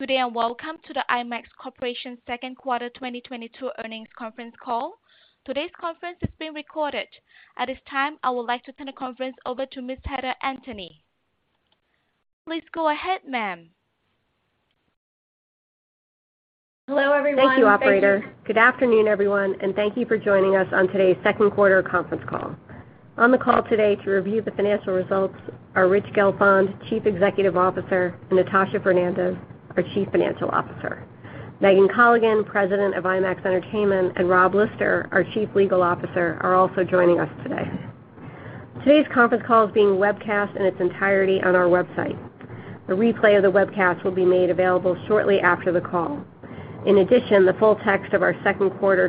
Good day and welcome to the IMAX Corporation second quarter 2022 earnings conference call. Today's conference is being recorded. At this time, I would like to turn the conference over to Ms. Heather Anthony. Please go ahead, ma'am. Hello, everyone. Thank you, operator. Good afternoon, everyone, and thank you for joining us on today's second quarter conference call. On the call today to review the financial results are Rich Gelfond, Chief Executive Officer, and Natasha Fernandes, our Chief Financial Officer. Megan Colligan, President of IMAX Entertainment, and Rob Lister, our Chief Legal Officer, are also joining us today. Today's conference call is being webcast in its entirety on our website. A replay of the webcast will be made available shortly after the call. In addition, the full text of our second quarter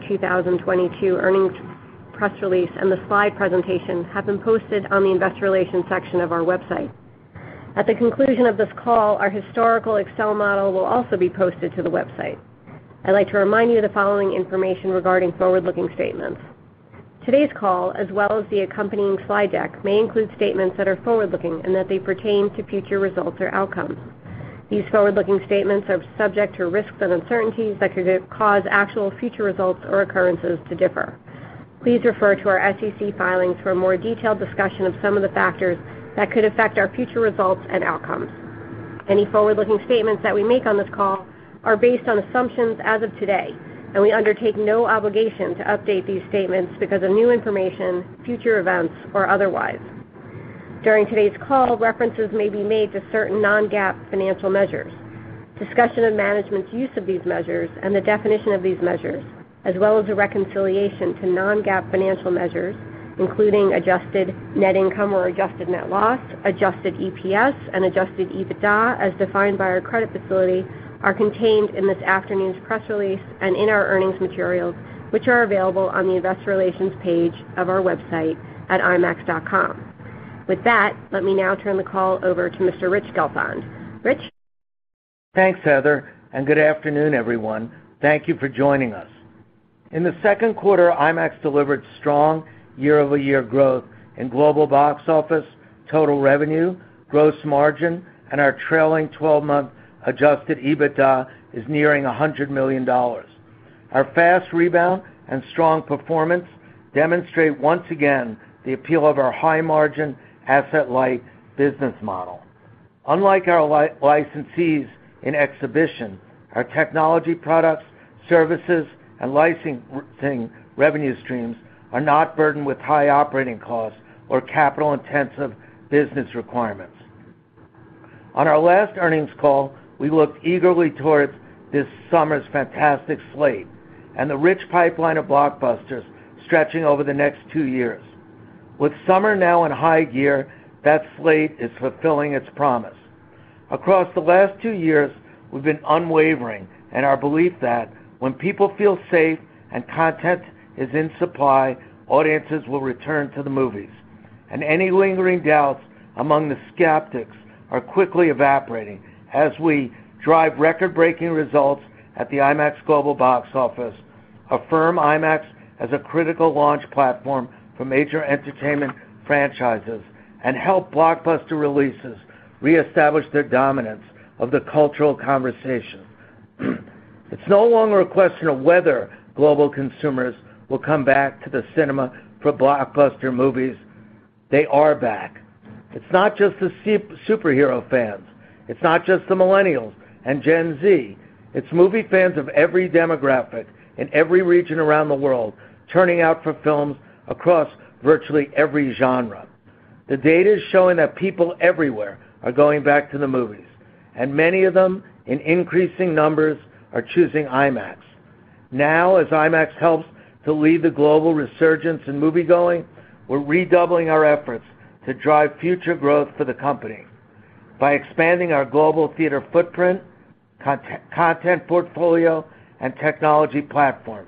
2022 earnings press release and the slide presentation have been posted on the investor relations section of our website. At the conclusion of this call, our historical Excel model will also be posted to the website. I'd like to remind you of the following information regarding forward-looking statements. Today's call, as well as the accompanying slide deck, may include statements that are forward-looking and that they pertain to future results or outcomes. These forward-looking statements are subject to risks and uncertainties that could cause actual future results or occurrences to differ. Please refer to our SEC filings for a more detailed discussion of some of the factors that could affect our future results and outcomes. Any forward-looking statements that we make on this call are based on assumptions as of today, and we undertake no obligation to update these statements because of new information, future events, or otherwise. During today's call, references may be made to certain non-GAAP financial measures. Discussion of management's use of these measures and the definition of these measures, as well as a reconciliation to non-GAAP financial measures, including adjusted net income or adjusted net loss, adjusted EPS, and adjusted EBITDA as defined by our credit facility, are contained in this afternoon's press release and in our earnings materials, which are available on the investor relations page of our website at imax.com. With that, let me now turn the call over to Mr. Rich Gelfond. Rich? Thanks, Heather, and good afternoon, everyone. Thank you for joining us. In the second quarter, IMAX delivered strong year-over-year growth in global box office, total revenue, gross margin, and our trailing 12-month adjusted EBITDA is nearing $100 million. Our fast rebound and strong performance demonstrate once again the appeal of our high-margin, asset-light business model. Unlike our licensees in exhibition, our technology products, services, and licensing revenue streams are not burdened with high operating costs or capital-intensive business requirements. On our last earnings call, we looked eagerly towards this summer's fantastic slate and the rich pipeline of blockbusters stretching over the next 2 years. With summer now in high gear, that slate is fulfilling its promise. Across the last 2 years, we've been unwavering in our belief that when people feel safe and content is in supply, audiences will return to the movies, and any lingering doubts among the skeptics are quickly evaporating as we drive record-breaking results at the IMAX global box office, affirm IMAX as a critical launch platform for major entertainment franchises, and help blockbuster releases reestablish their dominance of the cultural conversation. It's no longer a question of whether global consumers will come back to the cinema for blockbuster movies. They are back. It's not just the superhero fans. It's not just the millennials and Gen Z. It's movie fans of every demographic in every region around the world turning out for films across virtually every genre. The data is showing that people everywhere are going back to the movies, and many of them, in increasing numbers, are choosing IMAX. Now, as IMAX helps to lead the global resurgence in moviegoing, we're redoubling our efforts to drive future growth for the company by expanding our global theater footprint, content portfolio, and technology platform.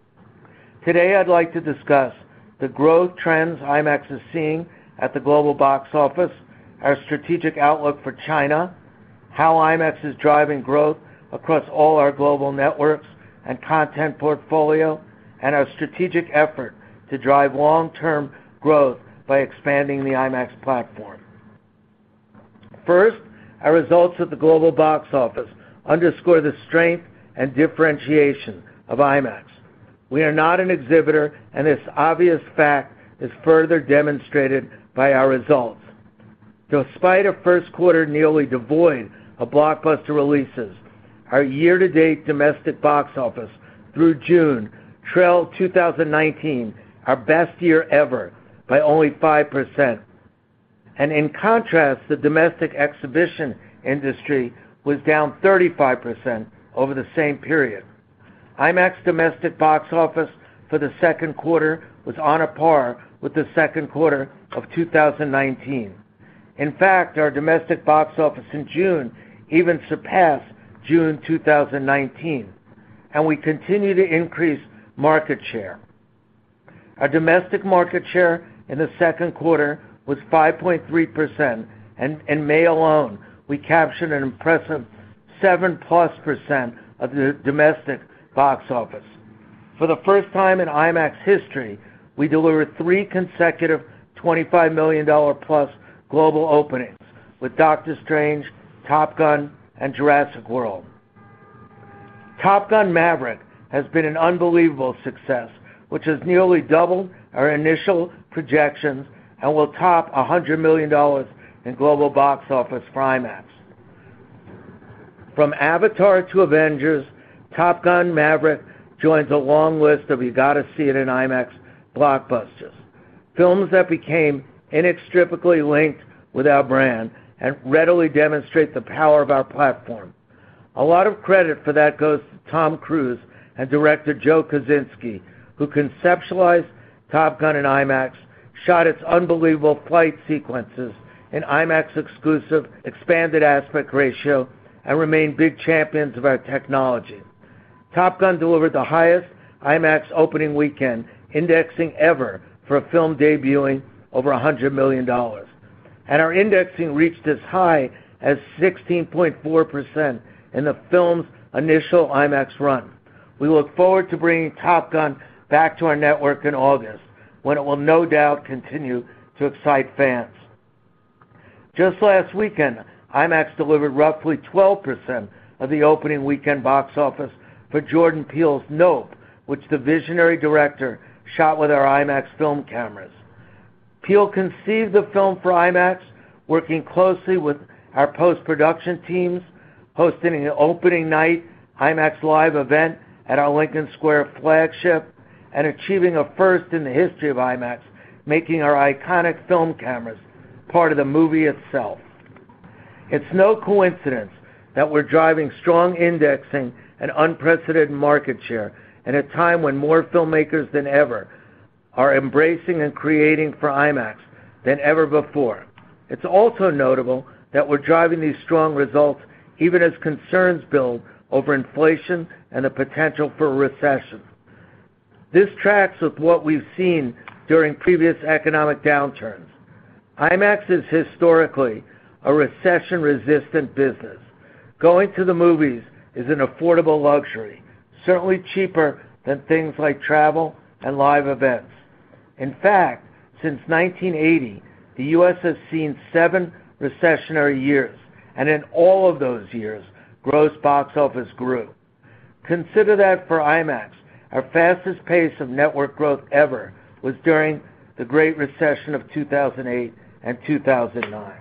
Today, I'd like to discuss the growth trends IMAX is seeing at the global box office, our strategic outlook for China, how IMAX is driving growth across all our global networks and content portfolio, and our strategic effort to drive long-term growth by expanding the IMAX platform. First, our results at the global box office underscore the strength and differentiation of IMAX. We are not an exhibitor, and this obvious fact is further demonstrated by our results. Despite a first quarter nearly devoid of blockbuster releases, our year-to-date domestic box office through June trailed 2019, our best year ever, by only 5%. And in contrast, the domestic exhibition industry was down 35% over the same period. IMAX domestic box office for the second quarter was on a par with the second quarter of 2019. In fact, our domestic box office in June even surpassed June 2019, and we continue to increase market share. Our domestic market share in the second quarter was 5.3%, and in May alone, we captured an impressive 7+% of the domestic box office. For the first time in IMAX history, we delivered 3 consecutive $25 million plus global openings with Doctor Strange, Top Gun, and Jurassic World. Top Gun: Maverick has been an unbelievable success, which has nearly doubled our initial projections and will top $100 million in global box office for IMAX. From Avatar to Avengers, Top Gun: Maverick joins a long list of you-gotta-see-it in IMAX blockbusters, films that became inextricably linked with our brand and readily demonstrate the power of our platform. A lot of credit for that goes to Tom Cruise and director Joe Kosinski, who conceptualized Top Gun in IMAX, shot its unbelievable flight sequences in IMAX-exclusive expanded aspect ratio, and remain big champions of our technology. Top Gun delivered the highest IMAX opening weekend indexing ever for a film debuting over $100 million. And our indexing reached as high as 16.4% in the film's initial IMAX run. We look forward to bringing Top Gun back to our network in August, when it will no doubt continue to excite fans. Just last weekend, IMAX delivered roughly 12% of the opening weekend box office for Jordan Peele's Nope, which the visionary director shot with our IMAX film cameras. Peele conceived the film for IMAX, working closely with our post-production teams, hosting an opening night IMAX live event at our Lincoln Square flagship, and achieving a first in the history of IMAX, making our iconic film cameras part of the movie itself. It's no coincidence that we're driving strong indexing and unprecedented market share at a time when more filmmakers than ever are embracing and creating for IMAX than ever before. It's also notable that we're driving these strong results even as concerns build over inflation and the potential for a recession. This tracks with what we've seen during previous economic downturns. IMAX is historically a recession-resistant business. Going to the movies is an affordable luxury, certainly cheaper than things like travel and live events. In fact, since 1980, the U.S. has seen 7 recessionary years, and in all of those years, gross box office grew. Consider that for IMAX, our fastest pace of network growth ever was during the Great Recession of 2008 and 2009.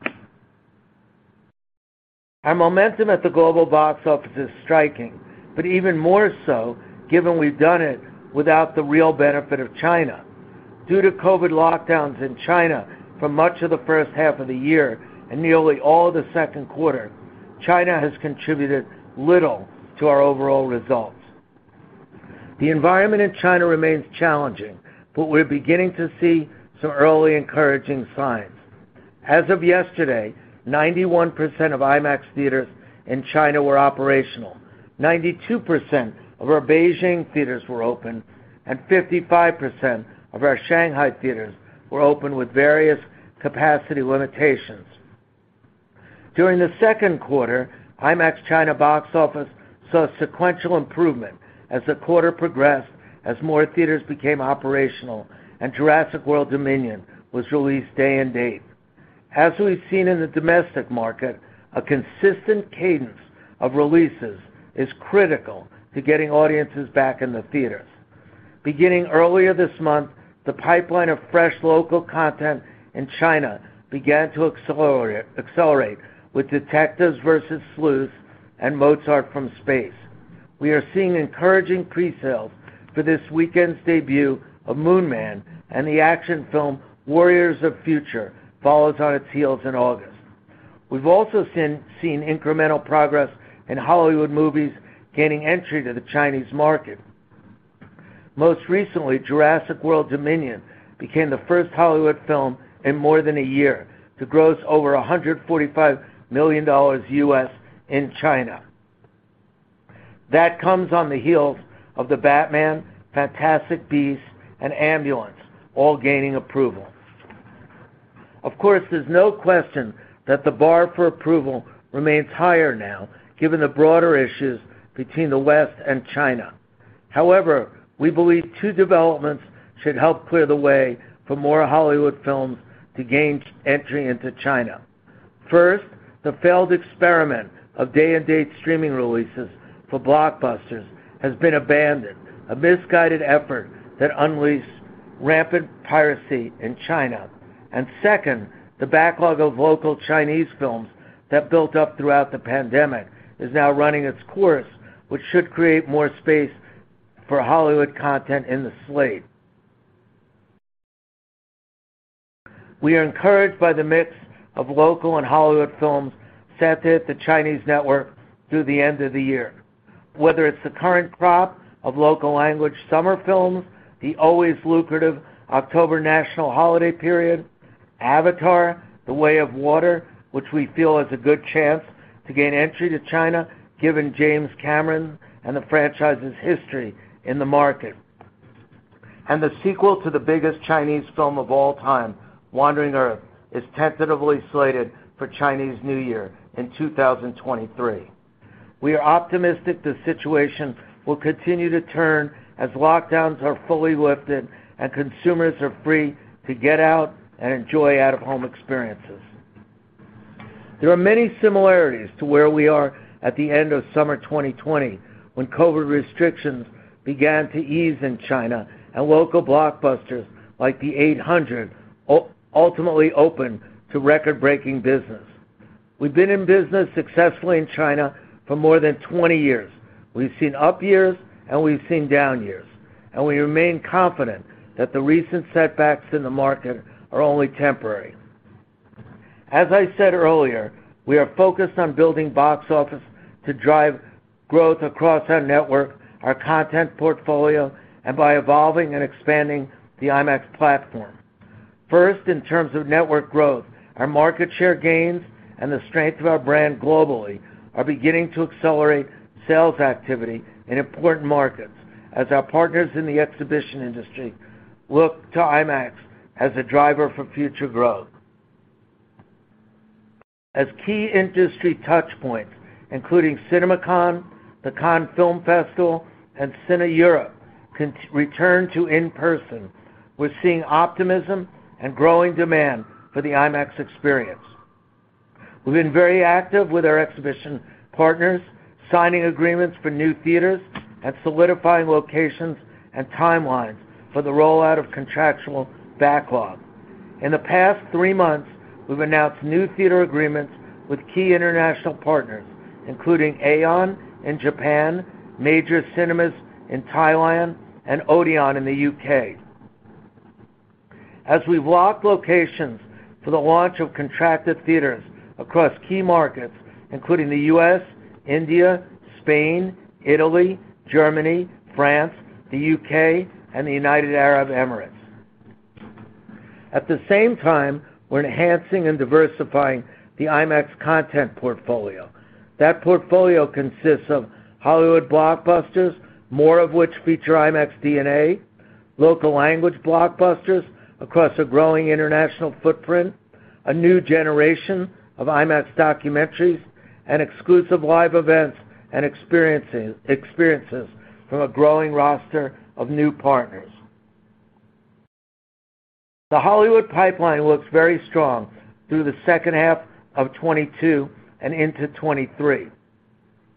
Our momentum at the global box office is striking, but even more so given we've done it without the real benefit of China. Due to COVID lockdowns in China for much of the first half of the year and nearly all of the second quarter, China has contributed little to our overall results. The environment in China remains challenging, but we're beginning to see some early encouraging signs. As of yesterday, 91% of IMAX theaters in China were operational, 92% of our Beijing theaters were open, and 55% of our Shanghai theaters were open with various capacity limitations. During the second quarter, IMAX China box office saw sequential improvement as the quarter progressed, as more theaters became operational and Jurassic World Dominion was released day and date. As we've seen in the domestic market, a consistent cadence of releases is critical to getting audiences back in the theaters. Beginning earlier this month, the pipeline of fresh local content in China began to accelerate with Detectives vs. Sleuths and Mozart from Space. We are seeing encouraging pre-sales for this weekend's debut of Moon Man, and the action film Warriors of Future follows on its heels in August. We've also seen incremental progress in Hollywood movies gaining entry to the Chinese market. Most recently, Jurassic World Dominion became the first Hollywood film in more than a year to gross over $145 million U.S. in China. That comes on the heels of The Batman, Fantastic Beasts, and Ambulance, all gaining approval. Of course, there's no question that the bar for approval remains higher now, given the broader issues between the West and China. However, we believe two developments should help clear the way for more Hollywood films to gain entry into China. First, the failed experiment of day-and-date streaming releases for blockbusters has been abandoned, a misguided effort that unleashed rampant piracy in China. And second, the backlog of local Chinese films that built up throughout the pandemic is now running its course, which should create more space for Hollywood content in the slate. We are encouraged by the mix of local and Hollywood films set to hit the Chinese network through the end of the year. Whether it's the current crop of local language summer films, the always lucrative October national holiday period, Avatar, The Way of Water, which we feel has a good chance to gain entry to China given James Cameron and the franchise's history in the market, and the sequel to the biggest Chinese film of all time, Wandering Earth, is tentatively slated for Chinese New Year in 2023. We are optimistic the situation will continue to turn as lockdowns are fully lifted and consumers are free to get out and enjoy out-of-home experiences. There are many similarities to where we are at the end of summer 2020, when COVID restrictions began to ease in China and local blockbusters like The 800 ultimately opened to record-breaking business. We've been in business successfully in China for more than 20 years. We've seen up years and we've seen down years, and we remain confident that the recent setbacks in the market are only temporary. As I said earlier, we are focused on building box office to drive growth across our network, our content portfolio, and by evolving and expanding the IMAX platform. First, in terms of network growth, our market share gains and the strength of our brand globally are beginning to accelerate sales activity in important markets as our partners in the exhibition industry look to IMAX as a driver for future growth. As key industry touchpoints, including CinemaCon, the Cannes Film Festival, and Cine Europe, return to in-person, we're seeing optimism and growing demand for the IMAX experience. We've been very active with our exhibition partners, signing agreements for new theaters and solidifying locations and timelines for the rollout of contractual backlog. In the past 3 months, we've announced new theater agreements with key international partners, including Aeon in Japan, Major Cinemas in Thailand, and Odeon in the UK. As we've locked locations for the launch of contracted theaters across key markets, including the US, India, Spain, Italy, Germany, France, the UK, and the United Arab Emirates. At the same time, we're enhancing and diversifying the IMAX content portfolio. That portfolio consists of Hollywood blockbusters, more of which feature IMAX DNA, local language blockbusters across a growing international footprint, a new generation of IMAX documentaries, and exclusive live events and experiences from a growing roster of new partners. The Hollywood pipeline looks very strong through the second half of 22 and into 23.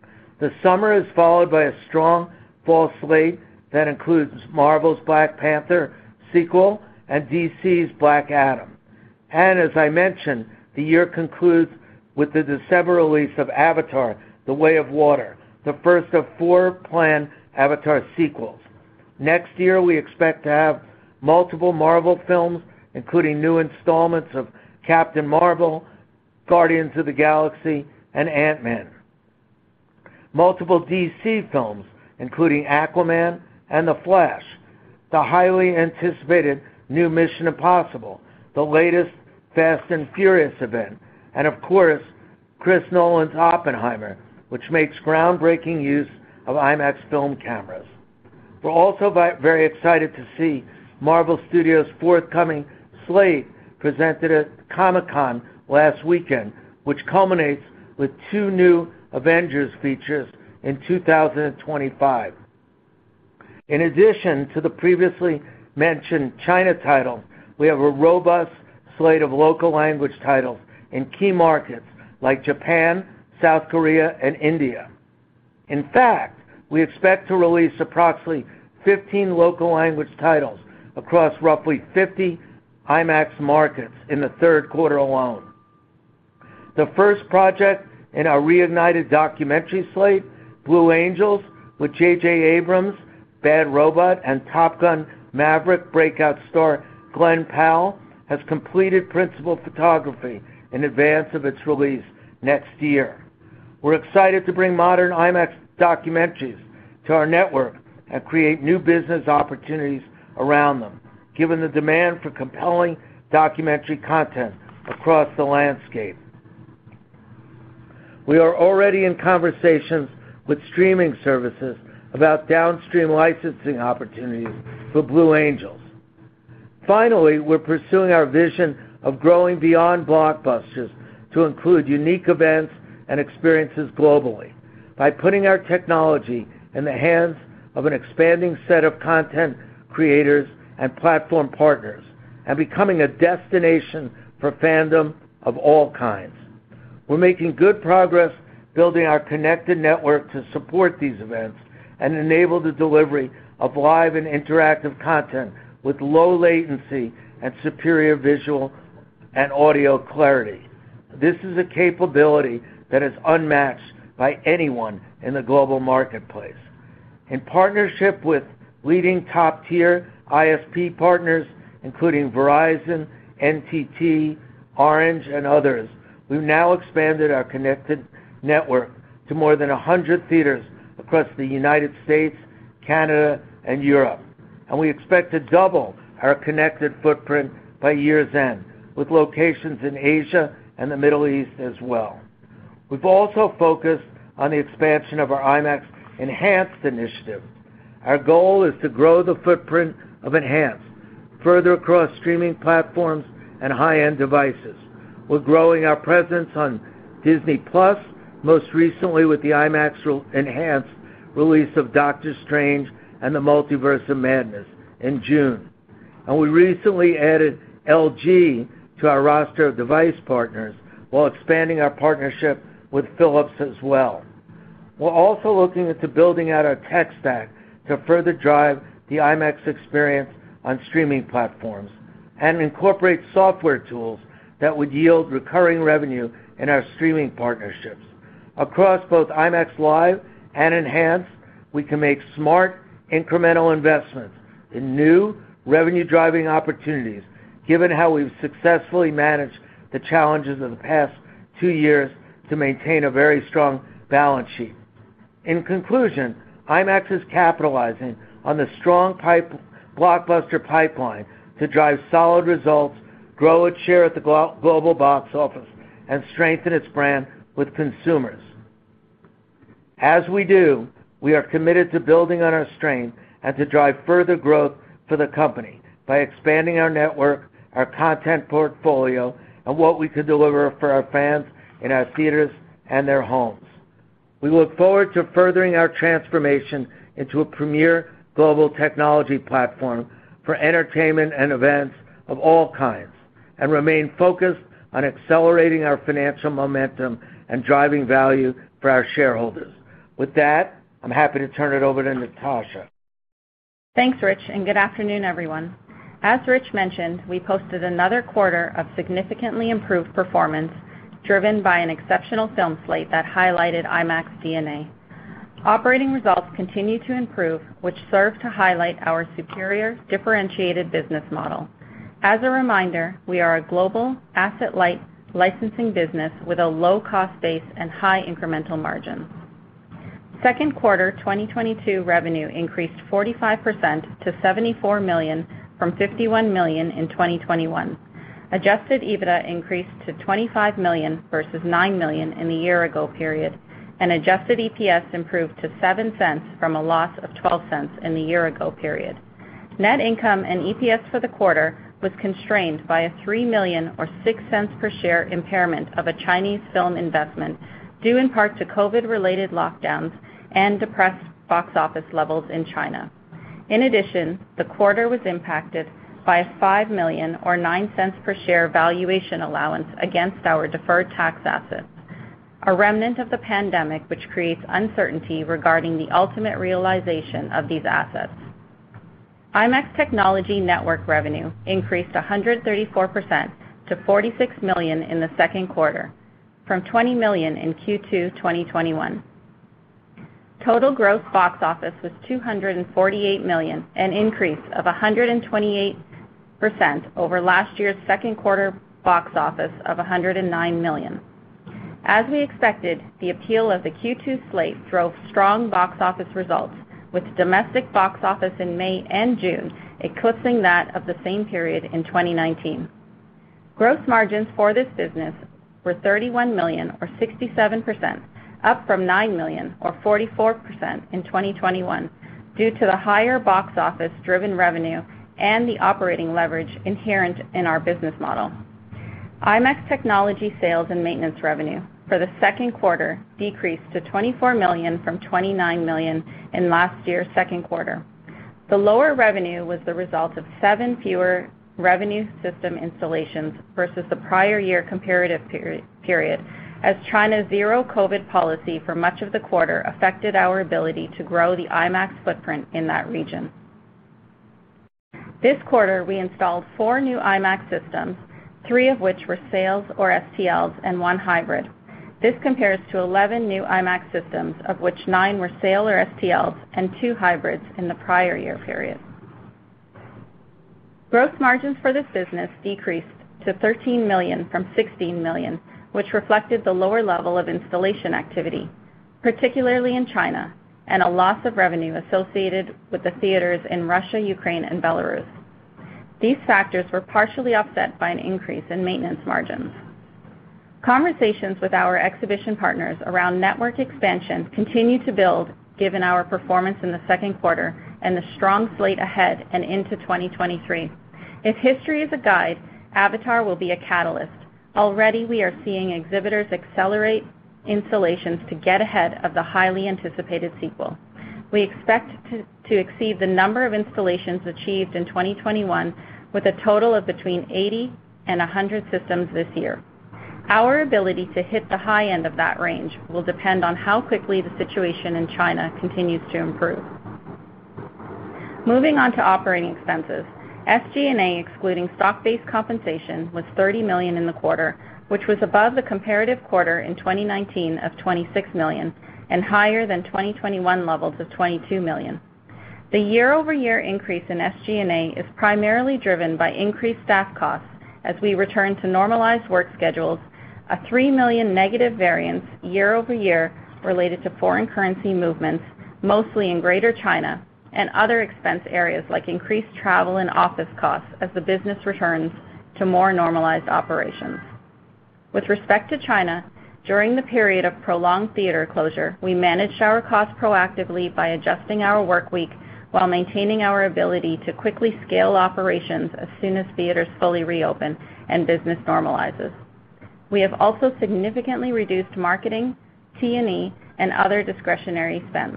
The summer is followed by a strong fall slate that includes Marvel's Black Panther sequel and DC's Black Adam. And as I mentioned, the year concludes with the December release of Avatar: The Way of Water, the first of 4 planned Avatar sequels. Next year, we expect to have multiple Marvel films, including new installments of Captain Marvel, Guardians of the Galaxy, and Ant-Man. Multiple DC films, including Aquaman and The Flash, the highly anticipated new Mission Impossible, the latest Fast and Furious event, and of course, Chris Nolan's Oppenheimer, which makes groundbreaking use of IMAX film cameras. We're also very excited to see Marvel Studios' forthcoming slate presented at Comic-Con last weekend, which culminates with 2 new Avengers features in 2025. In addition to the previously mentioned China title, we have a robust slate of local language titles in key markets like Japan, South Korea, and India. In fact, we expect to release approximately 15 local language titles across roughly 50 IMAX markets in the third quarter alone. The first project in our reignited documentary slate, Blue Angels, with J.J. Abrams, Bad Robot, and Top Gun Maverick breakout star Glenn Powell, has completed principal photography in advance of its release next year. We're excited to bring modern IMAX documentaries to our network and create new business opportunities around them, given the demand for compelling documentary content across the landscape. We are already in conversations with streaming services about downstream licensing opportunities for Blue Angels. Finally, we're pursuing our vision of growing beyond blockbusters to include unique events and experiences globally by putting our technology in the hands of an expanding set of content creators and platform partners and becoming a destination for fandom of all kinds. We're making good progress building our connected network to support these events and enable the delivery of live and interactive content with low latency and superior visual and audio clarity. This is a capability that is unmatched by anyone in the global marketplace. In partnership with leading top-tier ISP partners, including Verizon, NTT, Orange, and others, we've now expanded our connected network to more than 100 theaters across the United States, Canada, and Europe. And we expect to double our connected footprint by year's end, with locations in Asia and the Middle East as well. We've also focused on the expansion of our IMAX Enhanced initiative. Our goal is to grow the footprint of Enhanced further across streaming platforms and high-end devices. We're growing our presence on Disney+, most recently with the IMAX Enhanced release of Doctor Strange and the Multiverse of Madness in June. And we recently added LG to our roster of device partners while expanding our partnership with Philips as well. We're also looking into building out our tech stack to further drive the IMAX experience on streaming platforms and incorporate software tools that would yield recurring revenue in our streaming partnerships. Across both IMAX Live and Enhanced, we can make smart, incremental investments in new revenue-driving opportunities, given how we've successfully managed the challenges of the past 2 years to maintain a very strong balance sheet. In conclusion, IMAX is capitalizing on the strong blockbuster pipeline to drive solid results, grow its share at the global box office, and strengthen its brand with consumers. As we do, we are committed to building on our strength and to drive further growth for the company by expanding our network, our content portfolio, and what we can deliver for our fans in our theaters and their homes. We look forward to furthering our transformation into a premier global technology platform for entertainment and events of all kinds, and remain focused on accelerating our financial momentum and driving value for our shareholders. With that, I'm happy to turn it over to Natasha. Thanks, Rich, and good afternoon, everyone. As Rich mentioned, we posted another quarter of significantly improved performance driven by an exceptional film slate that highlighted IMAX DNA. Operating results continue to improve, which serve to highlight our superior, differentiated business model. As a reminder, we are a global, asset-light licensing business with a low-cost base and high incremental margins. Second quarter 2022 revenue increased 45% to $74 million from $51 million in 2021. Adjusted EBITDA increased to $25 million versus $9 million in the year-ago period, and adjusted EPS improved to 7 cents from a loss of 12 cents in the year-ago period. Net income and EPS for the quarter was constrained by a $3 million or 6 cents per share impairment of a Chinese film investment, due in part to COVID-related lockdowns and depressed box office levels in China. In addition, the quarter was impacted by a $5 million or 9 cents per share valuation allowance against our deferred tax assets, a remnant of the pandemic which creates uncertainty regarding the ultimate realization of these assets. IMAX Technology Network revenue increased 134% to $46 million in the second quarter, from $20 million in Q2 2021. Total gross box office was $248 million, an increase of 128% over last year's second quarter box office of $109 million. As we expected, the appeal of the Q2 slate drove strong box office results, with domestic box office in May and June eclipsing that of the same period in 2019. Gross margins for this business were $31 million or 67%, up from $9 million or 44% in 2021 due to the higher box office driven revenue and the operating leverage inherent in our business model. IMAX Technology sales and maintenance revenue for the second quarter decreased to $24 million from $29 million in last year's second quarter. The lower revenue was the result of 7 fewer revenue system installations versus the prior year comparative period, as China's zero COVID policy for much of the quarter affected our ability to grow the IMAX footprint in that region. This quarter, we installed 4 new IMAX systems, 3 of which were sales or STLs and 1 hybrid. This compares to 11 new IMAX systems, of which 9 were sale or STLs and 2 hybrids in the prior year period. Gross margins for this business decreased to $13 million from $16 million, which reflected the lower level of installation activity, particularly in China, and a loss of revenue associated with the theaters in Russia, Ukraine, and Belarus. These factors were partially offset by an increase in maintenance margins. Conversations with our exhibition partners around network expansion continue to build given our performance in the second quarter and the strong slate ahead and into 2023. If history is a guide, Avatar will be a catalyst. Already, we are seeing exhibitors accelerate installations to get ahead of the highly anticipated sequel. We expect to exceed the number of installations achieved in 2021 with a total of between 80 and 100 systems this year. Our ability to hit the high end of that range will depend on how quickly the situation in China continues to improve. Moving on to operating expenses. SG&A, excluding stock-based compensation, was $30 million in the quarter, which was above the comparative quarter in 2019 of $26 million and higher than 2021 levels of $22 million. The year-over-year increase in SG&A is primarily driven by increased staff costs as we return to normalized work schedules, a $3 million negative variance year-over-year related to foreign currency movements, mostly in Greater China, and other expense areas like increased travel and office costs as the business returns to more normalized operations. With respect to China, during the period of prolonged theater closure, we managed our costs proactively by adjusting our work week while maintaining our ability to quickly scale operations as soon as theaters fully reopen and business normalizes. We have also significantly reduced marketing, T&E, and other discretionary spend.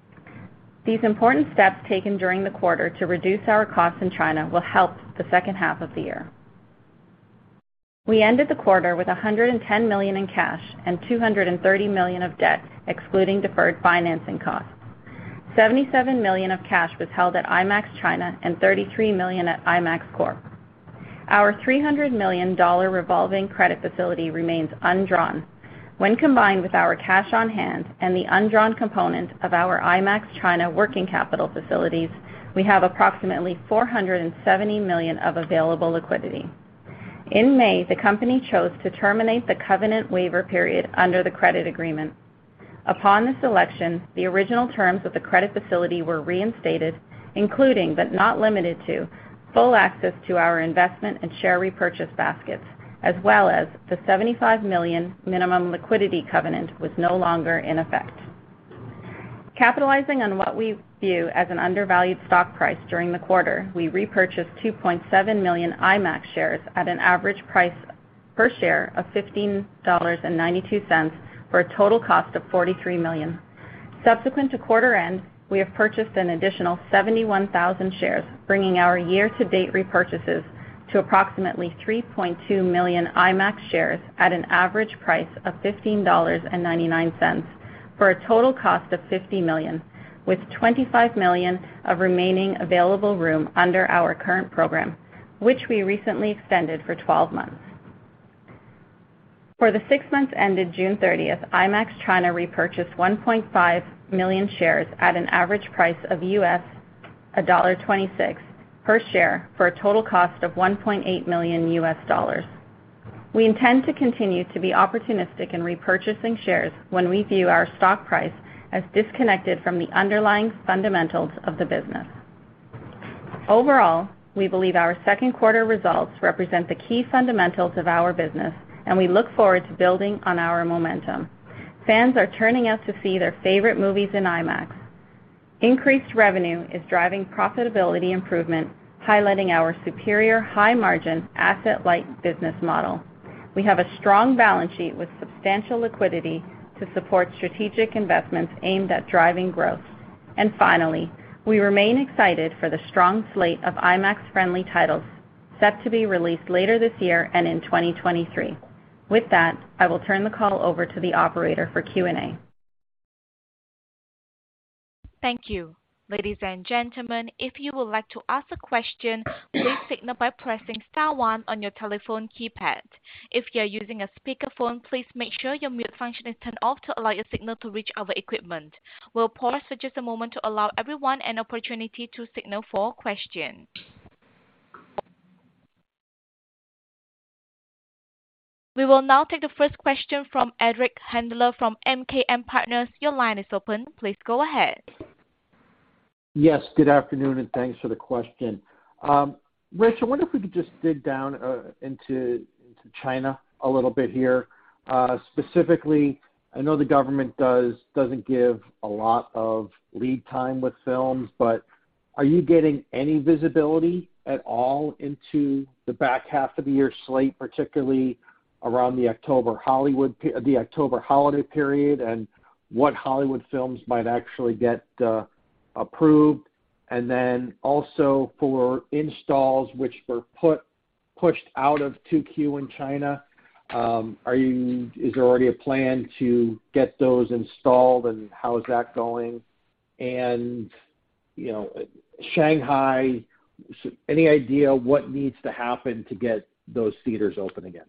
These important steps taken during the quarter to reduce our costs in China will help the second half of the year. We ended the quarter with $110 million in cash and $230 million of debt, excluding deferred financing costs. $77 million of cash was held at IMAX China and $33 million at IMAX Corp. Our $300 million revolving credit facility remains undrawn. When combined with our cash on hand and the undrawn component of our IMAX China working capital facilities, we have approximately $470 million of available liquidity. In May, the company chose to terminate the covenant waiver period under the credit agreement. Upon this election, the original terms of the credit facility were reinstated, including, but not limited to, full access to our investment and share repurchase baskets, as well as the $75 million minimum liquidity covenant was no longer in effect. Capitalizing on what we view as an undervalued stock price during the quarter, we repurchased 2.7 million IMAX shares at an average price per share of $15.92 for a total cost of $43 million. Subsequent to quarter end, we have purchased an additional 71,000 shares, bringing our year-to-date repurchases to approximately 3.2 million IMAX shares at an average price of $15.99 for a total cost of $50 million, with $25 million of remaining available room under our current program, which we recently extended for 12 months. For the 6 months ended June 30th, IMAX China repurchased 1.5 million shares at an average price of $1.26 per share for a total cost of $1.8 million. We intend to continue to be opportunistic in repurchasing shares when we view our stock price as disconnected from the underlying fundamentals of the business. Overall, we believe our second quarter results represent the key fundamentals of our business, and we look forward to building on our momentum. Fans are turning out to see their favorite movies in IMAX. Increased revenue is driving profitability improvement, highlighting our superior high-margin, asset-light business model. We have a strong balance sheet with substantial liquidity to support strategic investments aimed at driving growth. And finally, we remain excited for the strong slate of IMAX-friendly titles set to be released later this year and in 2023. With that, I will turn the call over to the operator for Q&A. Thank you. Ladies and gentlemen, if you would like to ask a question, please signal by pressing star one on your telephone keypad. If you are using a speakerphone, please make sure your mute function is turned off to allow your signal to reach our equipment. We'll pause for just a moment to allow everyone an opportunity to signal for questions. We will now take the first question from Eric Handler from MKM Partners. Your line is open. Please go ahead. Yes, good afternoon, and thanks for the question. Rich, I wonder if we could just dig down into China a little bit here. Specifically, I know the government doesn't give a lot of lead time with films, but are you getting any visibility at all into the back half of the year slate, particularly around the October holiday period, and what Hollywood films might actually get approved? And then also for installs which were pushed out of 2Q in China, is there already a plan to get those installed, and how is that going? And Shanghai, any idea what needs to happen to get those theaters open again?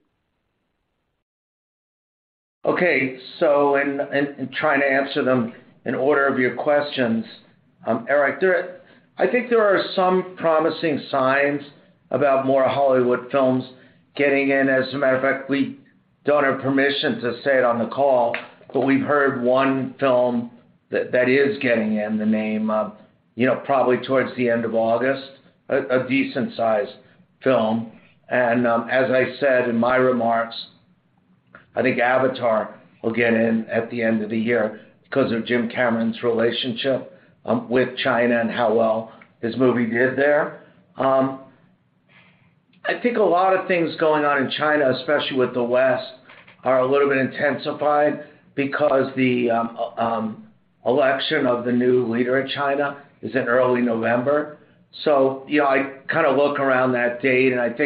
Okay, so in trying to answer them in order of your questions, Eric, I think there are some promising signs about more Hollywood films getting in. As a matter of fact, we don't have permission to say it on the call, but we've heard one film that is getting in, the name, probably towards the end of August, a decent-sized film. And as I said in my remarks, I think Avatar will get in at the end of the year because of Jim Cameron's relationship with China and how well his movie did there. I think a lot of things going on in China, especially with the West, are a little bit intensified because the election of the new leader in China is in early November. So, I kind of look around that date, and I think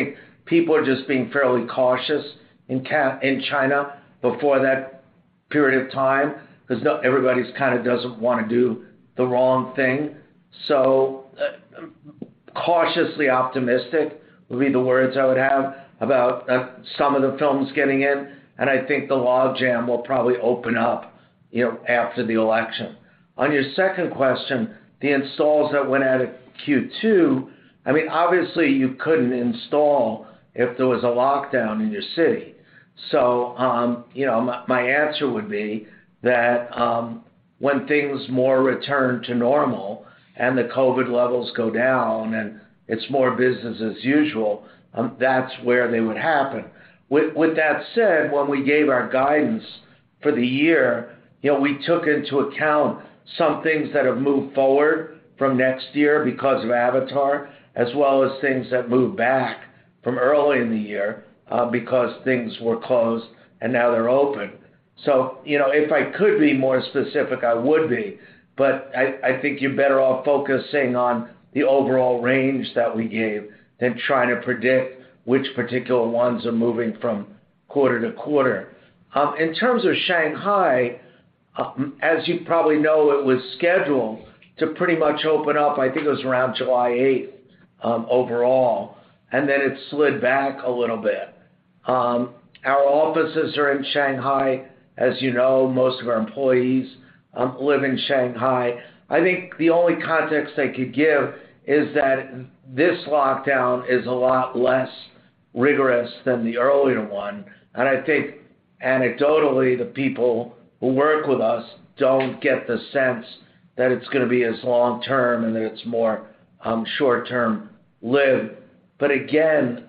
people are just being fairly cautious in China before that period of time because everybody's kind of doesn't want to do the wrong thing. So cautiously optimistic would be the words I would have about some of the films getting in, and I think the logjam will probably open up, after the election. On your second question, the installs that went out of Q2, I mean, obviously you couldn't install if there was a lockdown in your city. So, my answer would be that when things more return to normal and the COVID levels go down and it's more business as usual, that's where they would happen. With that said, when we gave our guidance for the year, we took into account some things that have moved forward from next year because of Avatar, as well as things that moved back from early in the year because things were closed and now they're open. So, if I could be more specific, I would be. But I think you're better off focusing on the overall range that we gave than trying to predict which particular ones are moving from quarter to quarter. In terms of Shanghai, as you probably know, it was scheduled to pretty much open up, I think it was around July 8th overall, and then it slid back a little bit. Our offices are in Shanghai. As you know, most of our employees live in Shanghai. I think the only context I could give is that this lockdown is a lot less rigorous than the earlier one. And I think anecdotally, the people who work with us don't get the sense that it's going to be as long-term and that it's more short-term lived. But again,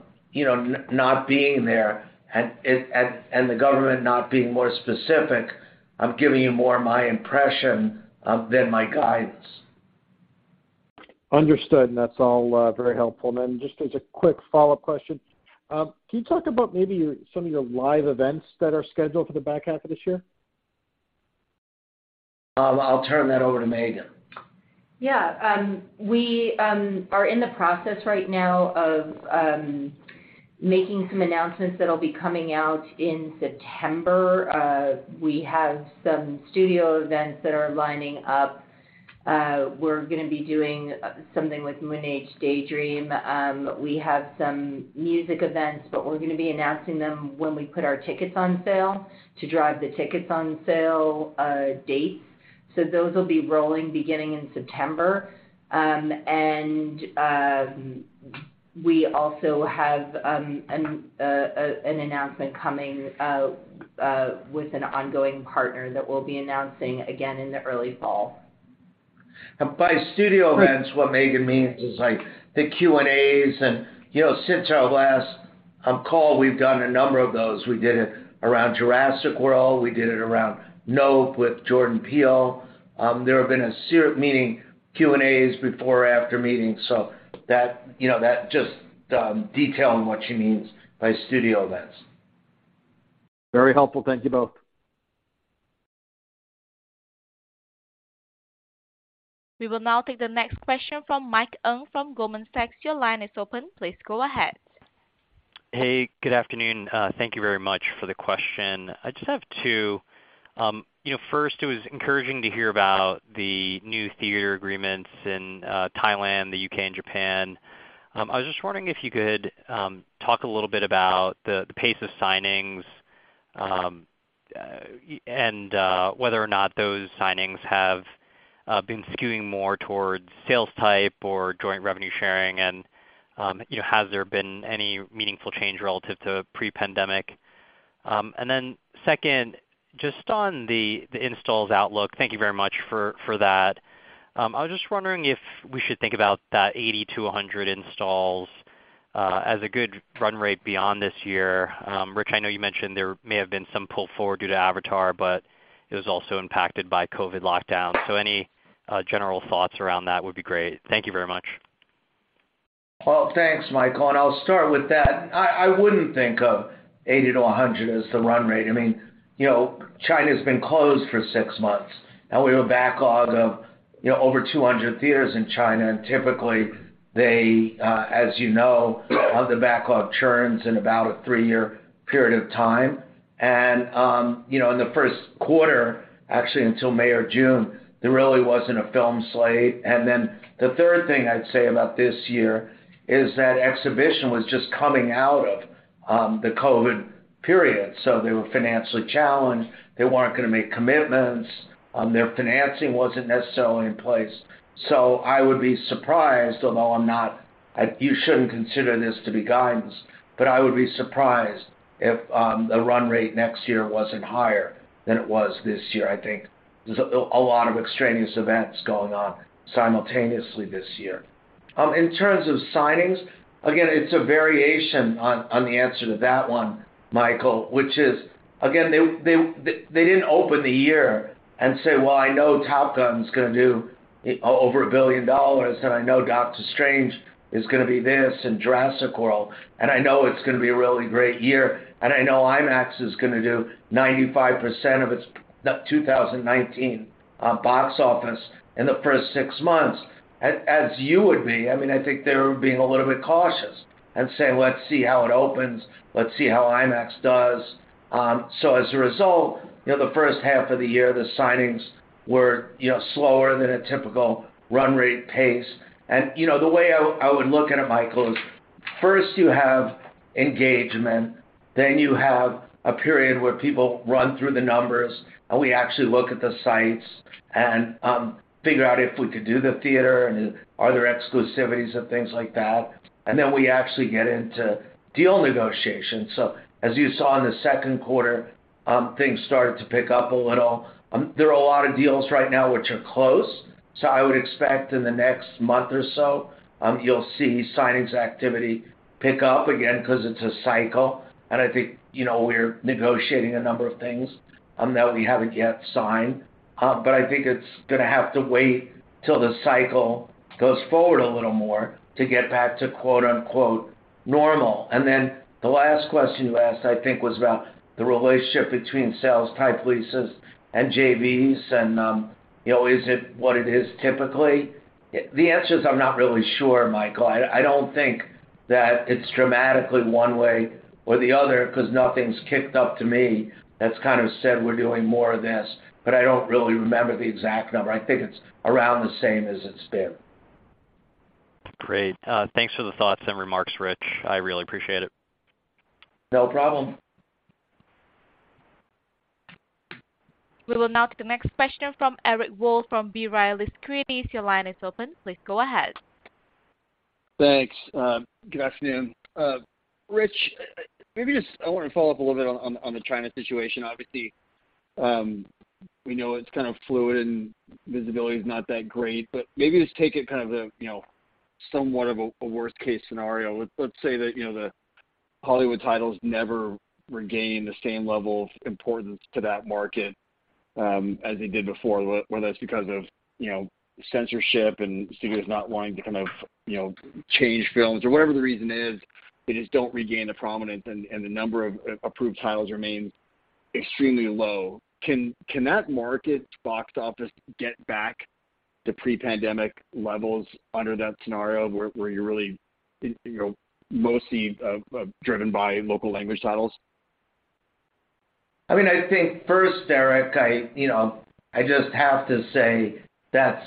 not being there and the government not being more specific, I'm giving you more my impression than my guidance. Understood, and that's all very helpful. And then just as a quick follow-up question, can you talk about maybe some of your live events that are scheduled for the back half of this year? I'll turn that over to Megan. Yeah, we are in the process right now of making some announcements that'll be coming out in September. We have some studio events that are lining up. We're going to be doing something with Moon Age Daydream. We have some music events, but we're going to be announcing them when we put our tickets on sale to drive the tickets on sale dates. So those will be rolling beginning in September. We also have an announcement coming with an ongoing partner that we'll be announcing again in the early fall. And by studio events, what Megan means is like the Q&As, and since our last call, we've done a number of those. We did it around Jurassic World. We did it around Nope with Jordan Peele. There have been meaning Q&As before or after meetings. So that just detailing what she means by studio events. Very helpful. Thank you both. We will now take the next question from Mike Ng from Goldman Sachs. Your line is open. Please go ahead. Hey, good afternoon. Thank you very much for the question. I just have two. First, it was encouraging to hear about the new theater agreements in Thailand, the UK, and Japan. I was just wondering if you could talk a little bit about the pace of signings and whether or not those signings have been skewing more towards sales type or joint revenue sharing, and has there been any meaningful change relative to pre-pandemic? And then second, just on the installs outlook, thank you very much for that. I was just wondering if we should think about that 80 to 100 installs as a good run rate beyond this year. Rich, I know you mentioned there may have been some pull forward due to Avatar, but it was also impacted by COVID lockdown. So any general thoughts around that would be great. Thank you very much. Well, thanks, Michael. And I'll start with that. I wouldn't think of 80 to 100 as the run rate. I mean, China's been closed for 6 months, and we have a backlog of over 200 theaters in China, and typically They, as you know, the backlog churns in about a 3-year period of time. And, in the first quarter, actually until May or June, there really wasn't a film slate. And then the third thing I'd say about this year is that exhibition was just coming out of the COVID period. So they were financially challenged. They weren't going to make commitments. Their financing wasn't necessarily in place. So I would be surprised, although you shouldn't consider this to be guidance, but I would be surprised if the run rate next year wasn't higher than it was this year. I think there's a lot of extraneous events going on simultaneously this year. In terms of signings, again, it's a variation on the answer to that one, Michael, which is, again, they didn't open the year and say, well, I know Top Gun's going to do over $1 billion, and I know Doctor Strange is going to be this, and Jurassic World, and I know it's going to be a really great year, and I know IMAX is going to do 95% of its 2019 box office in the first 6 months, as you would be. I mean, I think they were being a little bit cautious and saying, let's see how it opens, let's see how IMAX does. So as a result, the first half of the year, the signings were, slower than a typical run rate pace. And, the way I would look at it, Michael, is first you have engagement, then you have a period where people run through the numbers and we actually look at the sites and figure out if we could do the theater and are there exclusivities and things like that. And then we actually get into deal negotiations. So as you saw in the second quarter, things started to pick up a little. There are a lot of deals right now which are close. So I would expect in the next month or so, you'll see signings activity pick up again because it's a cycle. And I think, we're negotiating a number of things that we haven't yet signed. But I think it's going to have to wait till the cycle goes forward a little more to get back to quote unquote normal. And then the last question you asked, I think, was about the relationship between sales type leases and JVs and, is it what it is typically? The answer is I'm not really sure, Michael. I don't think that it's dramatically one way or the other because nothing's kicked up to me that's kind of said we're doing more of this, but I don't really remember the exact number. I think it's around the same as it's been. Great. Thanks for the thoughts and remarks, Rich. I really appreciate it. No problem. We will now take the next question from Eric Wold from B. Riley Securities. Your line is open. Please go ahead. Thanks. Good afternoon. Rich, maybe I want to follow up a little bit on the China situation. Obviously, we know it's kind of fluid and visibility is not that great, but maybe just take it kind of somewhat of a worst case scenario. Let's say that, the Hollywood titles never regain the same level of importance to that market as they did before, whether it's because of, censorship and studios not wanting to kind of, change films or whatever the reason is, they just don't regain the prominence and the number of approved titles remains extremely low. Can that market box office get back to pre-pandemic levels under that scenario where you're really, mostly driven by local language titles? I mean, I think first, Eric, I just have to say that's,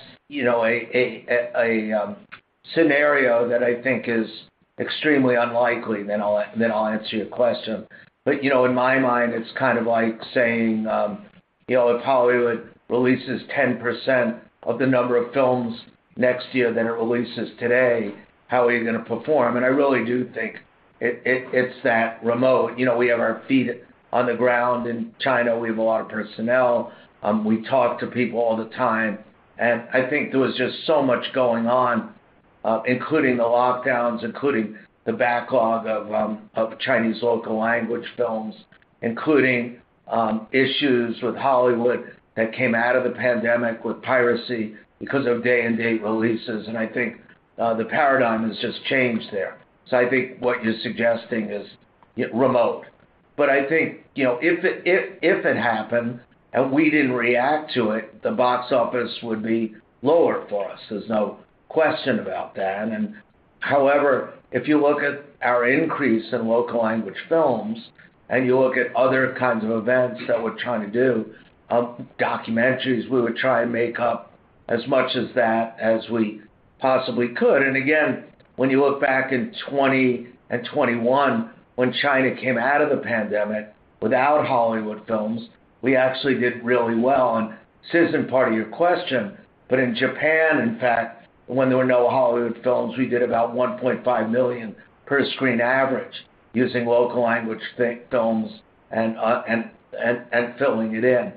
a scenario that I think is extremely unlikely. Then I'll answer your question. But, in my mind, it's kind of like saying, if Hollywood releases 10% of the number of films next year than it releases today, how are you going to perform? And I really do think it's that remote. We have our feet on the ground in China. We have a lot of personnel. We talk to people all the time. And I think there was just so much going on, including the lockdowns, including the backlog of Chinese local language films, including issues with Hollywood that came out of the pandemic with piracy because of day-and-date releases. And I think the paradigm has just changed there. So I think what you're suggesting is remote. But I think, if it happened and we didn't react to it, the box office would be lower for us. There's no question about that. And, However, if you look at our increase in local language films and you look at other kinds of events that we're trying to do, documentaries, we would try and make up as much as that as we possibly could. And again, when you look back in 20 and 21, when China came out of the pandemic without Hollywood films, we actually did really well. And this isn't part of your question, but in Japan, in fact, when there were no Hollywood films, we did about 1.5 million per screen average using local language films and filling it in.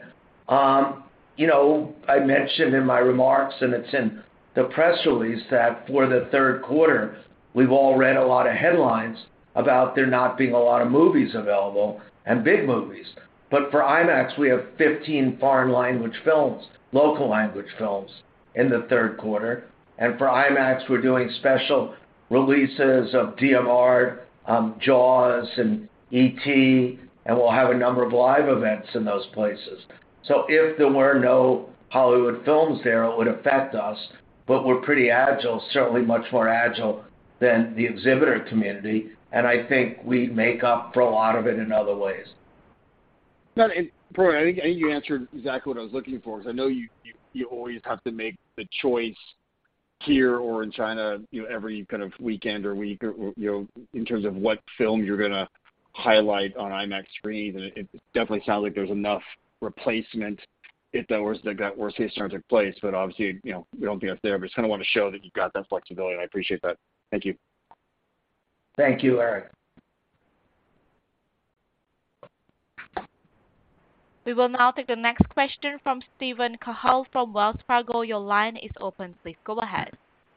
I mentioned in my remarks, and it's in the press release, that for the third quarter, we've all read a lot of headlines about there not being a lot of movies available and big movies. But for IMAX, we have 15 foreign language films, local language films, in the third quarter. And for IMAX, we're doing special releases of DMR, Jaws, and E.T., and we'll have a number of live events in those places. So if there were no Hollywood films there, it would affect us, but we're pretty agile, certainly much more agile than the exhibitor community, and I think we make up for a lot of it in other ways. No, and Troy, I think you answered exactly what I was looking for, because I know you always have to make the choice here or in China, every kind of weekend or week, or, in terms of what film you're going to highlight on IMAX screens, and it definitely sounds like there's enough replacement if that worst case scenario took place. But obviously, we don't think that's there. But just kind of want to show that you've got that flexibility, and I appreciate that. Thank you. Thank you, Eric. We will now take the next question from Steven Cahall from Wells Fargo. Your line is open. Please go ahead.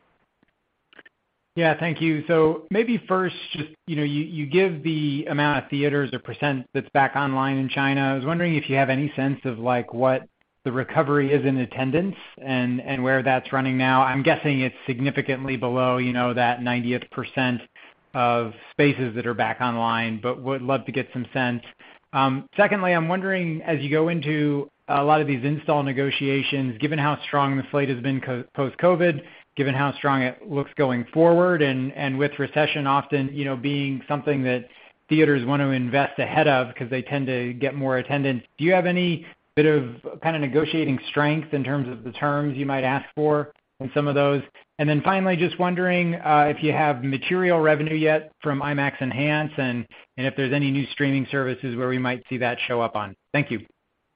Yeah, thank you. So maybe first, just, you give the amount of theaters or percent that's back online in China. I was wondering if you have any sense of what the recovery is in attendance and where that's running now. I'm guessing it's significantly below, that 90th percent of spaces that are back online, but would love to get some sense. Secondly, I'm wondering, as you go into a lot of these install negotiations, given how strong the slate has been post-COVID, given how strong it looks going forward, and with recession often, being something that theaters want to invest ahead of because they tend to get more attendance, do you have any bit of kind of negotiating strength in terms of the terms you might ask for in some of those? And then finally, just wondering if you have material revenue yet from IMAX Enhanced, and if there's any new streaming services where we might see that show up on. Thank you.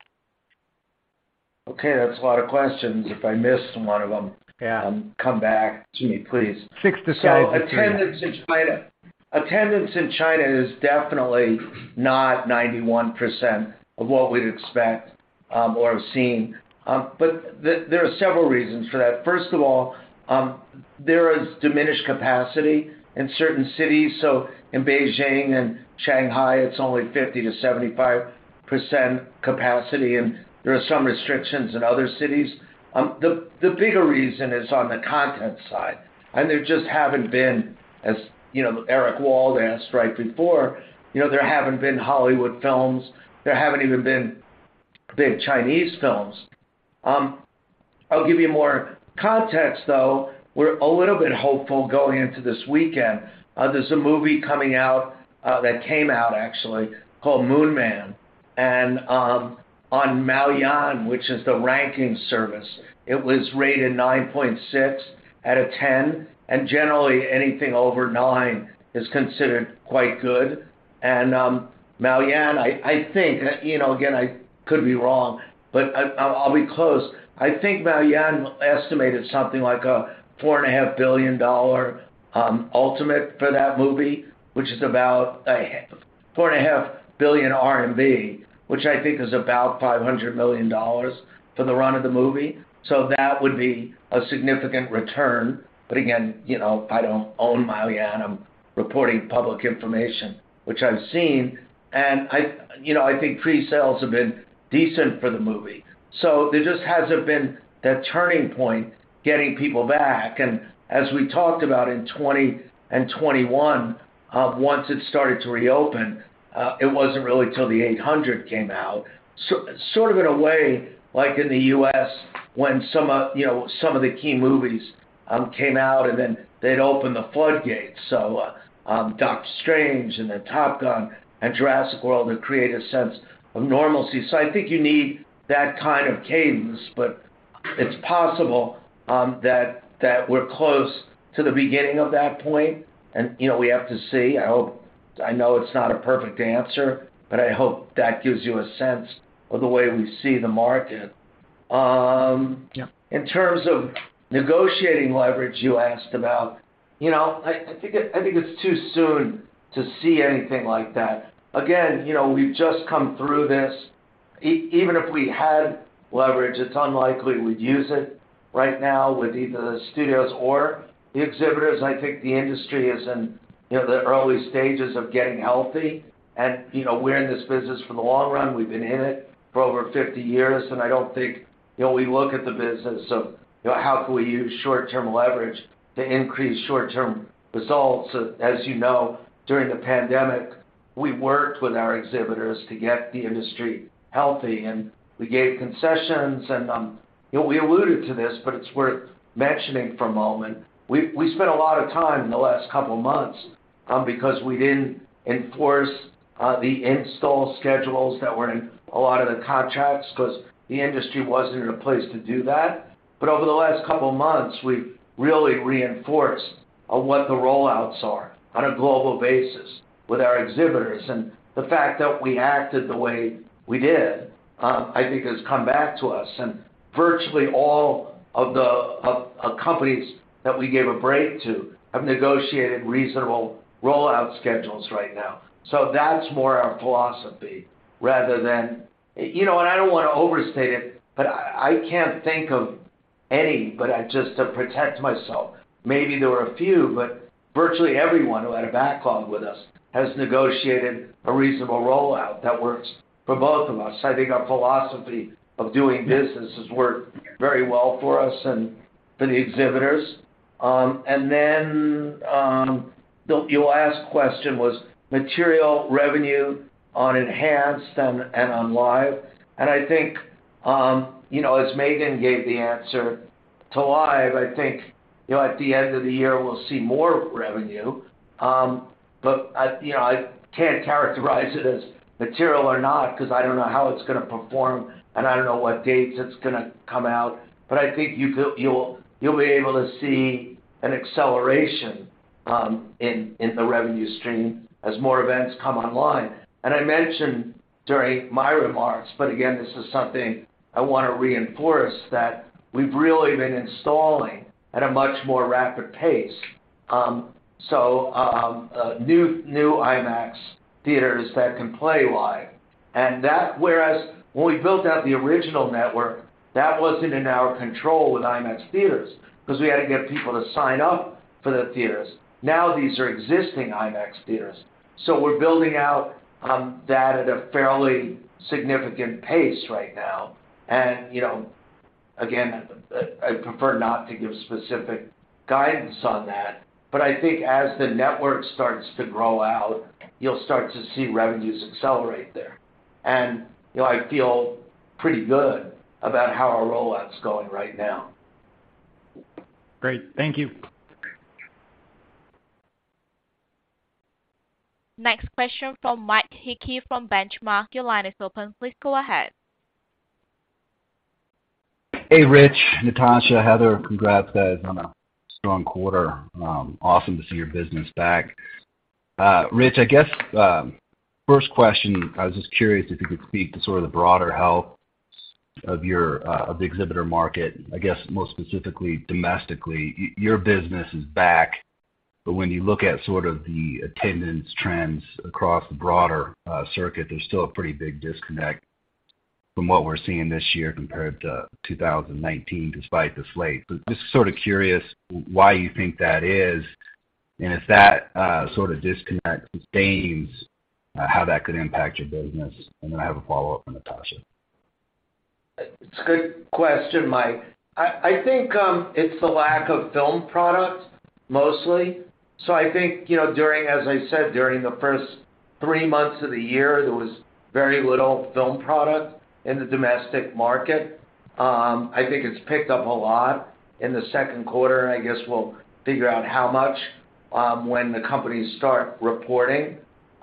Okay, that's a lot of questions. If I missed one of them, come back to me, please. Six to seven. So attendance in China is definitely not 91% of what we'd expect or have seen. But there are several reasons for that. First of all, there is diminished capacity in certain cities. So in Beijing and Shanghai, it's only 50 to 75% capacity, and there are some restrictions in other cities. The bigger reason is on the content side, and there just haven't been, as Eric Wald asked right before, there haven't been Hollywood films, there haven't even been big Chinese films. I'll give you more context, though. We're a little bit hopeful going into this weekend. There's a movie coming out that came out actually called Moon Man, and on Maoyan, which is the ranking service, it was rated 9.6 out of 10, and generally anything over 9 is considered quite good. And Maoyan, I think, again, I could be wrong, but I'll be close. I think Maoyan estimated something like a $4.5 billion ultimate for that movie, which is about 4.5 billion RMB, which I think is about $500 million for the run of the movie. So that would be a significant return. But again, I don't own Maoyan. I'm reporting public information, which I've seen. And I think pre-sales have been decent for the movie. So there just hasn't been that turning point getting people back. And as we talked about in 20 and 21, once it started to reopen, it wasn't really till the 800 came out. So, sort of in a way, like in the U.S., when some of the key movies came out, and then they'd open the floodgates. So Doctor Strange and then Top Gun and Jurassic World to create a sense of normalcy. So I think you need that kind of cadence, but it's possible that we're close to the beginning of that point, and we have to see. I know it's not a perfect answer, but I hope that gives you a sense of the way we see the market. In terms of negotiating leverage, you asked about. I think it's too soon to see anything like that. Again, we've just come through this. Even if we had leverage, it's unlikely we'd use it right now with either the studios or the exhibitors. I think the industry is in the early stages of getting healthy, and we're in this business for the long run. We've been in it for over 50 years, and I don't think we look at the business of how can we use short-term leverage to increase short-term results. As you know, during the pandemic, we worked with our exhibitors to get the industry healthy, and we gave concessions, and we alluded to this, but it's worth mentioning for a moment. We spent a lot of time in the last couple of months because we didn't enforce the install schedules that were in a lot of the contracts because the industry wasn't in a place to do that. But over the last couple of months, we've really reinforced what the rollouts are on a global basis with our exhibitors. And the fact that we acted the way we did, I think has come back to us. And virtually all of the companies that we gave a break to have negotiated reasonable rollout schedules right now. So that's more our philosophy rather than, and I don't want to overstate it, but I can't think of any, but just to protect myself. Maybe there were a few, but virtually everyone who had a backlog with us has negotiated a reasonable rollout that works for both of us. I think our philosophy of doing business has worked very well for us and for the exhibitors. And then your last question was material revenue on Enhanced and on Live. And I think, as Megan gave the answer to Live, I think, at the end of the year we'll see more revenue. But I can't characterize it as material or not because I don't know how it's going to perform and I don't know what dates it's going to come out. But I think you'll be able to see an acceleration in the revenue stream as more events come online. And I mentioned during my remarks, but again, this is something I want to reinforce, that we've really been installing at a much more rapid pace. New IMAX theaters that can play live. And that, whereas when we built out the original network, that wasn't in our control with IMAX theaters because we had to get people to sign up for the theaters. Now these are existing IMAX theaters. So we're building out that at a fairly significant pace right now. And, again, I prefer not to give specific guidance on that. But I think as the network starts to grow out, you'll start to see revenues accelerate there. And, I feel pretty good about how our rollout's going right now. Great. Thank you. Next question from Mike Hickey from Benchmark. Your line is open. Please go ahead. Hey, Rich, Natasha, Heather, congrats guys on a strong quarter. Awesome to see your business back. Rich, I guess first question, I was just curious if you could speak to sort of the broader health of the exhibitor market. I guess most specifically domestically, your business is back, but when you look at sort of the attendance trends across the broader circuit, there's still a pretty big disconnect from what we're seeing this year compared to 2019, despite the slate. But just sort of curious why you think that is, and if that sort of disconnect sustains, how that could impact your business. And then I have a follow-up from Natasha. It's a good question, Mike. I think it's the lack of film product mostly. So I think, during, as I said, during the first 3 months of the year, there was very little film product in the domestic market. I think it's picked up a lot in the second quarter. I guess we'll figure out how much when the companies start reporting.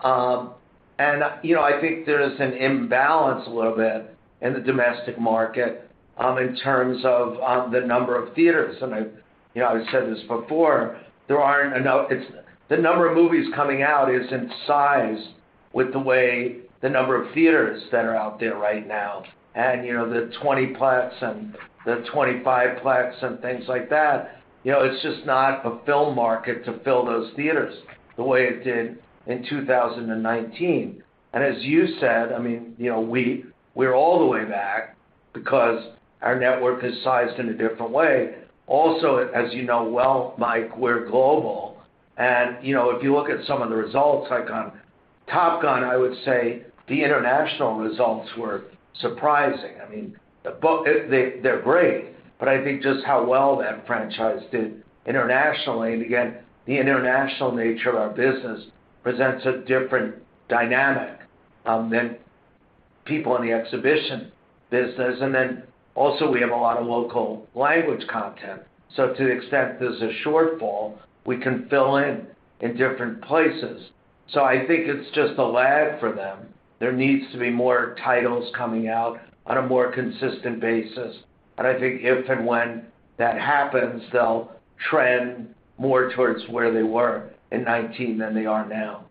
I think there's an imbalance a little bit in the domestic market in terms of the number of theaters. And I've said this before, there aren't enough. The number of movies coming out isn't sized with the way the number of theaters that are out there right now. And, the 20-plex and the 25-plex and things like that, it's just not a film market to fill those theaters the way it did in 2019. And as you said, we're all the way back because our network is sized in a different way. Also, as you know well, Mike, we're global. And, if you look at some of the results, like on Top Gun, I would say the international results were surprising. They're great, but I think just how well that franchise did internationally. And again, the international nature of our business presents a different dynamic than people in the exhibition business. And then also we have a lot of local language content. So to the extent there's a shortfall, we can fill in different places. So I think it's just a lag for them. There needs to be more titles coming out on a more consistent basis. And I think if and when that happens, they'll trend more towards where they were in 19 than they are now.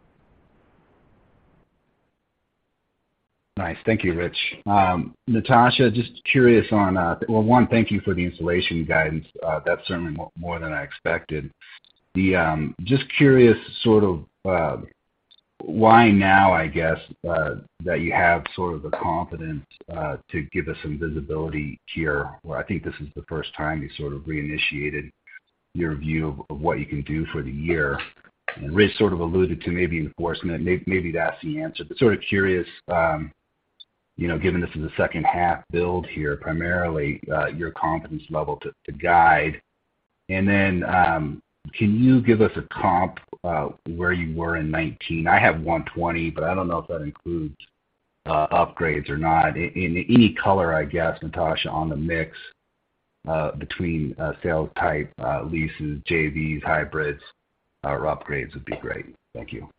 Nice. Thank you, Rich. Natasha, just curious on, one, thank you for the installation guidance. That's certainly more than I expected. Just curious sort of why now, I guess, that you have sort of the confidence to give us some visibility here, where I think this is the first time you sort of reinitiated your view of what you can do for the year. And Rich sort of alluded to maybe enforcement. Maybe that's the answer. But sort of curious, given this is a second half build here, primarily your confidence level to guide. And then can you give us a comp where you were in 19? I have 120, but I don't know if that includes upgrades or not. In any color, I guess, Natasha, on the mix between sales type, leases, JVs, hybrids, or upgrades would be great. Thank you.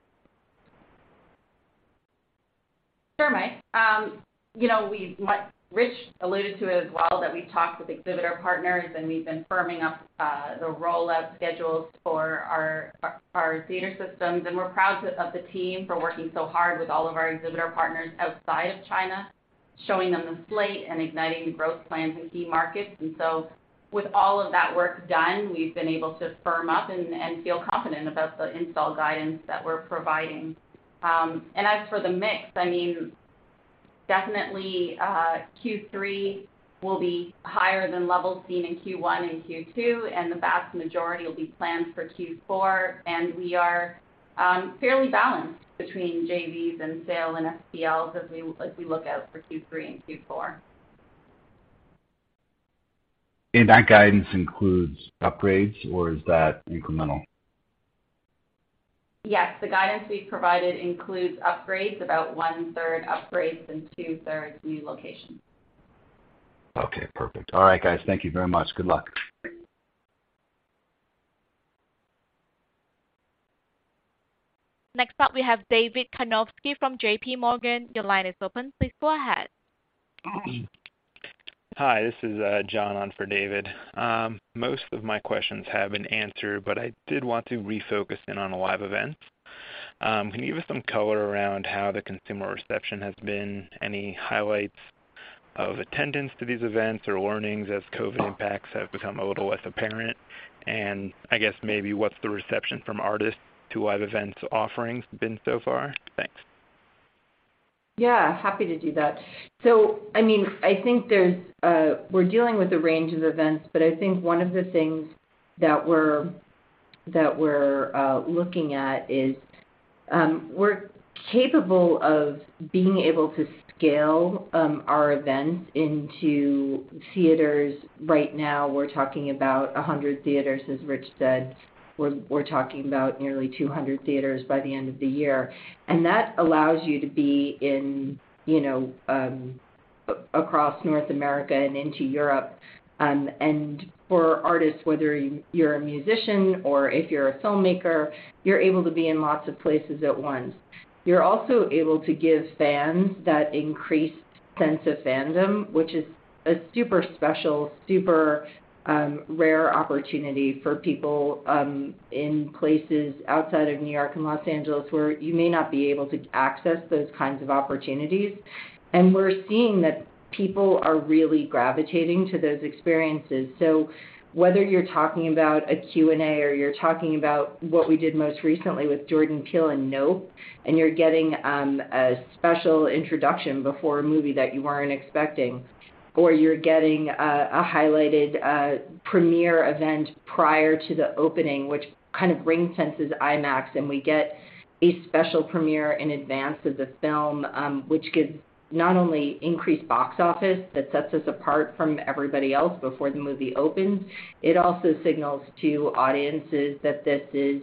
Sure, Mike. Rich alluded to it as well, that we've talked with exhibitor partners and we've been firming up the rollout schedules for our theater systems. And we're proud of the team for working so hard with all of our exhibitor partners outside of China, showing them the slate and igniting the growth plans in key markets. And so with all of that work done, we've been able to firm up and feel confident about the install guidance that we're providing. And as for the mix, definitely Q3 will be higher than levels seen in Q1 and Q2, and the vast majority will be planned for Q4. And we are fairly balanced between JVs and sale and SPLs as we look out for Q3 and Q4. And that guidance includes upgrades, or is that incremental? Yes, the guidance we've provided includes upgrades, about 1/3 upgrades and 2/3 new locations. Okay, perfect. All right, guys, thank you very much. Good luck. Next up, we have David Karnovsky from JP Morgan. Your line is open. Please go ahead. Hi, this is John on for David. Most of my questions have been answered, but I did want to refocus in on live events. Can you give us some color around how the consumer reception has been? Any highlights of attendance to these events or learnings as COVID impacts have become a little less apparent? And I guess maybe what's the reception from artists to live events offerings been so far? Thanks. Yeah, happy to do that. So, I think we're dealing with a range of events, but I think one of the things that we're looking at is we're capable of being able to scale our events into theaters. Right now, we're talking about 100 theaters, as Rich said. We're talking about nearly 200 theaters by the end of the year. And that allows you to be in, across North America and into Europe. And for artists, whether you're a musician or if you're a filmmaker, you're able to be in lots of places at once. You're also able to give fans that increased sense of fandom, which is a super special, super rare opportunity for people in places outside of New York and Los Angeles where you may not be able to access those kinds of opportunities. And we're seeing that people are really gravitating to those experiences. So whether you're talking about a Q&A or you're talking about what we did most recently with Jordan Peele and Nope, and you're getting a special introduction before a movie that you weren't expecting, or you're getting a highlighted premiere event prior to the opening, which kind of ring fences IMAX, and we get a special premiere in advance of the film, which gives not only increased box office that sets us apart from everybody else before the movie opens, it also signals to audiences that this is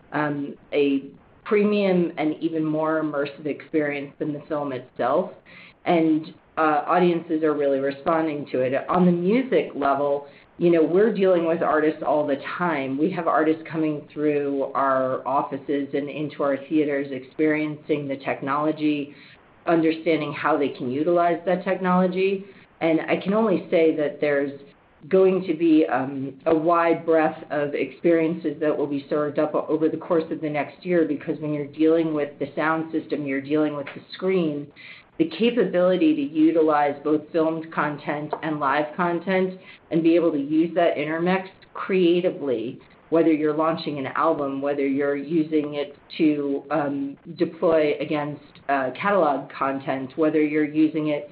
a premium and even more immersive experience than the film itself. And audiences are really responding to it. On the music level, we're dealing with artists all the time. We have artists coming through our offices and into our theaters, experiencing the technology, understanding how they can utilize that technology. And I can only say that there's going to be a wide breadth of experiences that will be served up over the course of the next year, because when you're dealing with the sound system, you're dealing with the screen, the capability to utilize both filmed content and live content and be able to use that intermixed creatively, whether you're launching an album, whether you're using it to deploy against catalog content, whether you're using it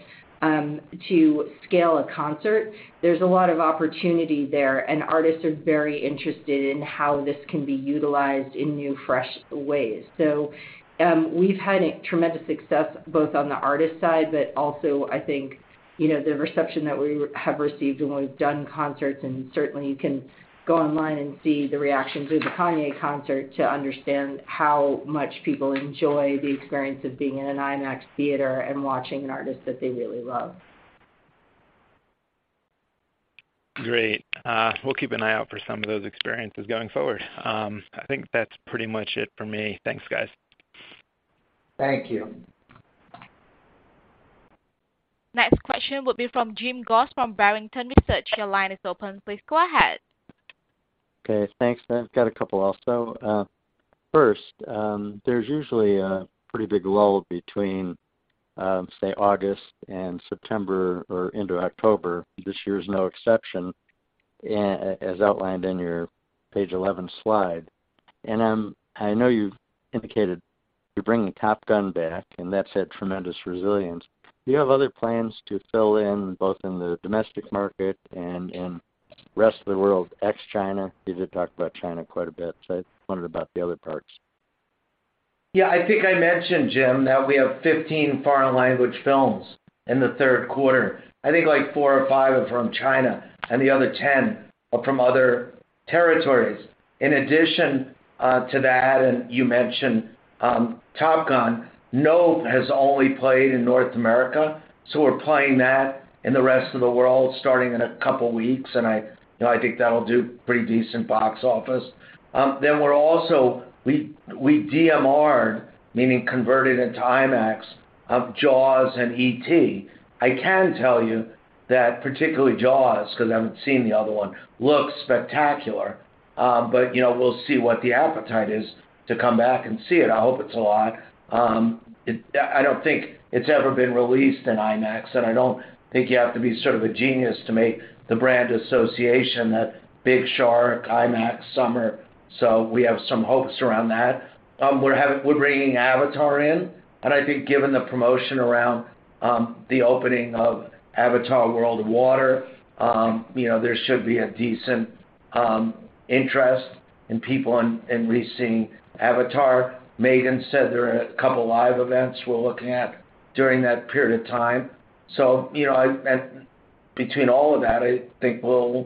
to scale a concert, there's a lot of opportunity there, and artists are very interested in how this can be utilized in new, fresh ways. So we've had tremendous success both on the artist side, but also I think, the reception that we have received when we've done concerts, and certainly you can go online and see the reaction to the Kanye concert to understand how much people enjoy the experience of being in an IMAX theater and watching an artist that they really love. Great. We'll keep an eye out for some of those experiences going forward. I think that's pretty much it for me. Thanks, guys. Thank you. Next question will be from Jim Goss from Barrington Research. Your line is open. Please go ahead. Okay, thanks. I've got a couple also. First, there's usually a pretty big lull between, say, August and September or into October. This year's no exception, as outlined in your page 11 slide. And I know you indicated you're bringing Top Gun back, and that's had tremendous resilience. Do you have other plans to fill in both in the domestic market and in rest of the world ex-China? You did talk about China quite a bit, so I wondered about the other parts. Yeah, I think I mentioned, Jim, that we have 15 foreign language films in the third quarter. I think like 4 or 5 are from China, and the other 10 are from other territories. In addition to that, and you mentioned Top Gun, Nope has only played in North America, so we're playing that in the rest of the world starting in a couple weeks, and I think that'll do pretty decent box office. Then we're also we DMR'd, meaning converted into IMAX, Jaws and E.T. I can tell you that particularly Jaws, because I haven't seen the other one, looks spectacular. But we'll see what the appetite is to come back and see it. I hope it's a lot. I don't think it's ever been released in IMAX, and I don't think you have to be sort of a genius to make the brand association that Big Shark, IMAX, Summer. So we have some hopes around that. We're bringing Avatar in, and I think given the promotion around the opening of Avatar: World of Water, there should be a decent interest in people in re-seeing Avatar. Megan said there are a couple live events we're looking at during that period of time. So, and between all of that, I think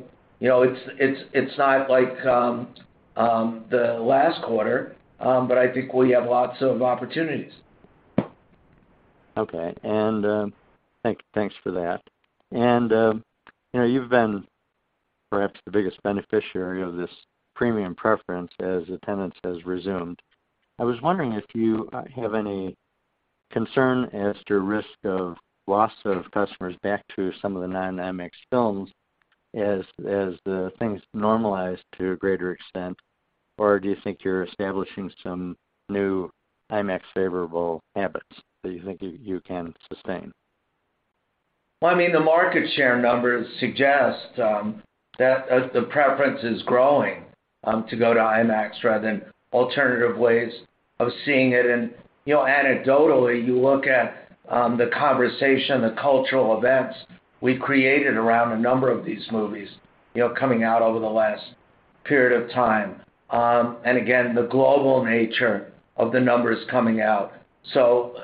it's not like the last quarter, but I think we have lots of opportunities. Okay, and thanks for that. And you've been perhaps the biggest beneficiary of this premium preference as attendance has resumed. I was wondering if you have any concern as to risk of loss of customers back to some of the non-IMAX films as the things normalize to a greater extent, or do you think you're establishing some new IMAX favorable habits that you think you can sustain? Well, I mean, the market share numbers suggest that the preference is growing to go to IMAX rather than alternative ways of seeing it. And, anecdotally, you look at the conversation, the cultural events we created around a number of these movies, coming out over the last period of time. And again, the global nature of the numbers coming out. So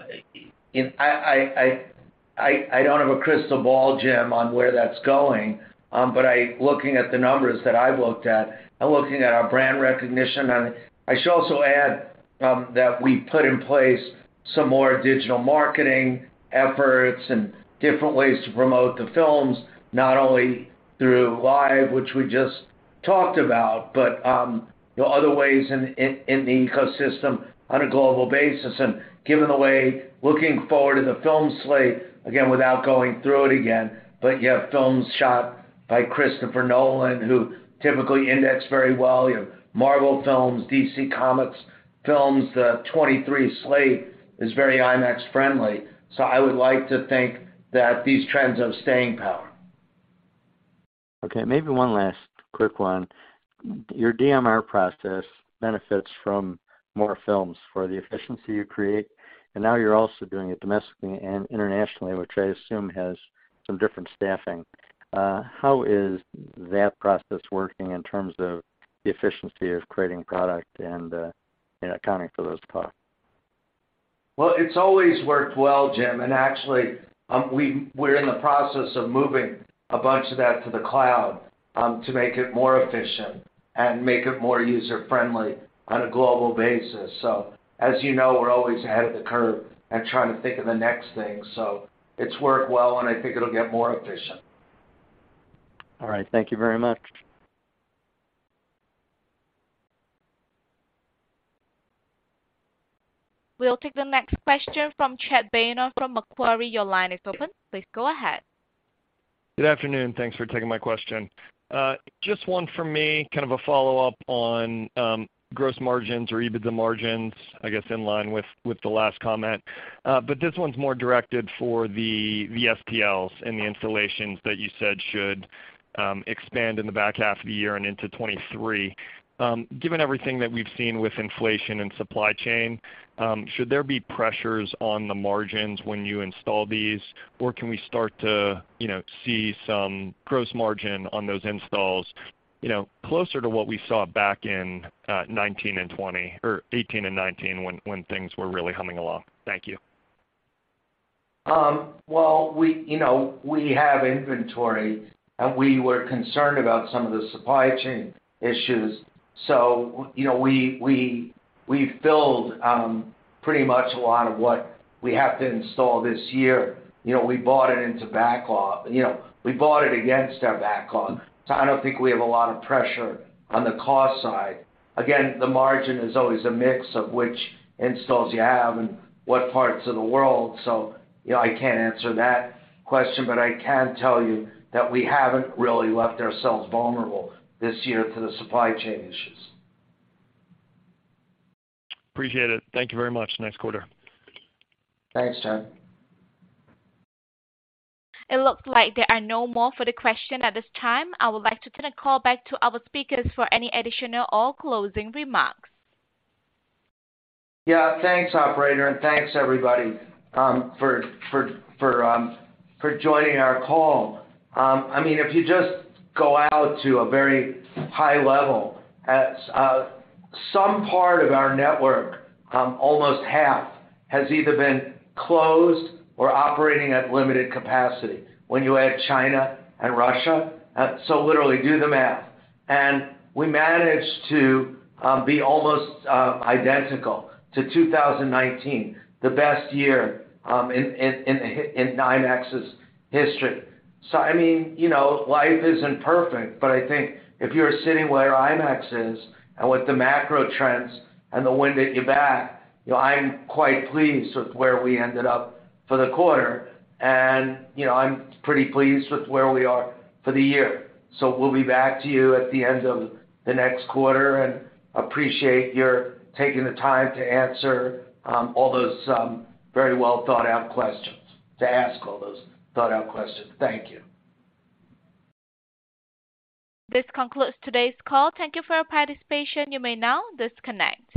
I don't have a crystal ball, Jim, on where that's going, but looking at the numbers that I've looked at and looking at our brand recognition, and I should also add that we put in place some more digital marketing efforts and different ways to promote the films, not only through live, which we just talked about, but other ways in the ecosystem on a global basis. And given the way, looking forward to the film slate, again, without going through it again, but you have films shot by Christopher Nolan, who typically index very well. You have Marvel films, DC Comics films. The 23 slate is very IMAX friendly. So I would like to think that these trends have staying power. Okay, maybe one last quick one. Your DMR process benefits from more films for the efficiency you create, and now you're also doing it domestically and internationally, which I assume has some different staffing. How is that process working in terms of the efficiency of creating product and accounting for those costs? Well, it's always worked well, Jim, and actually we're in the process of moving a bunch of that to the cloud to make it more efficient and make it more user-friendly on a global basis. So, as you know, we're always ahead of the curve and trying to think of the next thing. So it's worked well, and I think it'll get more efficient. All right. Thank you very much. We'll take the next question from Chad Beynon from Macquarie. Your line is open. Please go ahead. Good afternoon. Thanks for taking my question. Just one from me, kind of a follow-up on gross margins or EBITDA margins, I guess in line with the last comment. But this one's more directed for the STLs and the installations that you said should expand in the back half of the year and into 23. Given everything that we've seen with inflation and supply chain, should there be pressures on the margins when you install these, or can we start to, see some gross margin on those installs, closer to what we saw back in 19 and 20 or 18 and 19 when things were really humming along? Thank you. Well, we have inventory, and we were concerned about some of the supply chain issues. So, we filled pretty much a lot of what we have to install this year. We bought it into backlog. We bought it against our backlog. So I don't think we have a lot of pressure on the cost side. Again, the margin is always a mix of which installs you have and what parts of the world. So, I can't answer that question, but I can tell you that we haven't really left ourselves vulnerable this year to the supply chain issues. Appreciate it. Thank you very much. Nice quarter. Thanks, Chad. It looks like there are no more further questions at this time. I would like to turn the call back to our speakers for any additional or closing remarks. Yeah, thanks, operator, and thanks everybody for joining our call. If you just go out to a very high level, some part of our network, almost half, has either been closed or operating at limited capacity when you add China and Russia. So literally do the math. And we managed to be almost identical to 2019, the best year in IMAX's history. So I mean, life isn't perfect, but I think if you're sitting where IMAX is and with the macro trends and the wind at your back, I'm quite pleased with where we ended up for the quarter, and I'm pretty pleased with where we are for the year. So we'll be back to you at the end of the next quarter, and appreciate your taking the time to answer all those very well thought out questions, to ask all those thought out questions. Thank you. This concludes today's call. Thank you for your participation. You may now disconnect.